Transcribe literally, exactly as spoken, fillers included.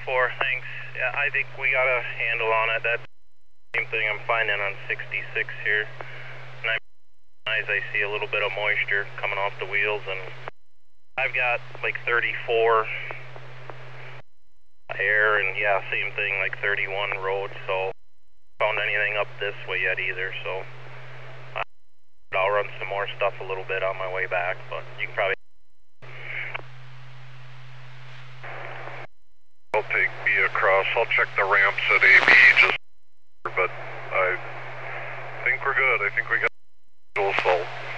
four, thanks. Yeah, I think we got a handle on it. That's the same thing I'm finding on sixty-six here. And I, I see a little bit of moisture coming off the wheels, and I've got like thirty-four air, and yeah, same thing, like thirty-one road, so found anything up this way yet either, so I'll run some more stuff a little bit on my way back, but you can probably... I'll take B across. I'll check the ramps at A B just, but I think we're good. I think we got dual salt.